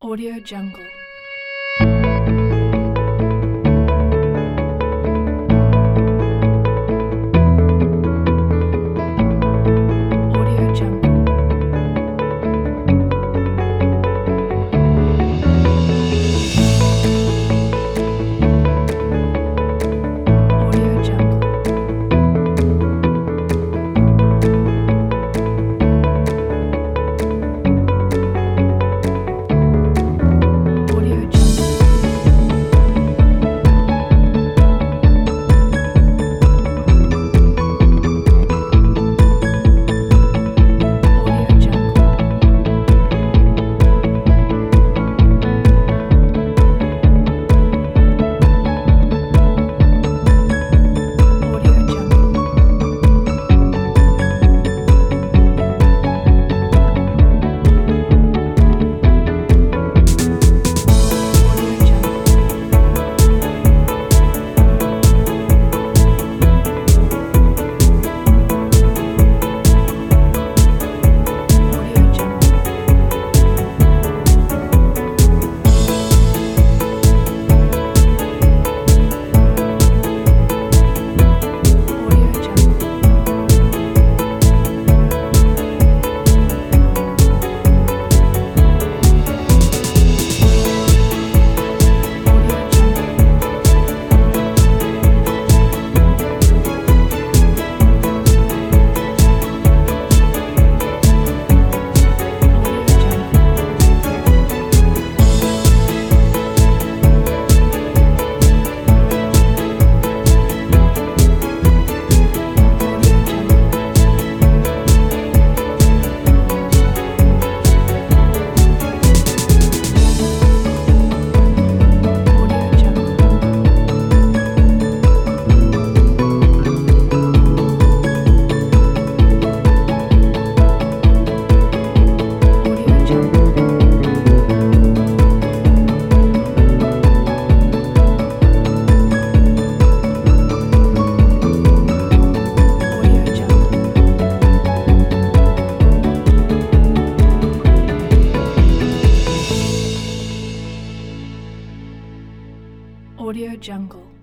Audio Jungle. Audio Jungle. Audio Jungle. Audio Jungle. Audio Jungle. Audio Jungle. Audio Jungle. Audio Jungle. Audio Jungle. Audio Jungle. Audio Jungle. Audio Jungle. Audio Jungle. Audio Jungle. Audio Jungle. Audio Jungle.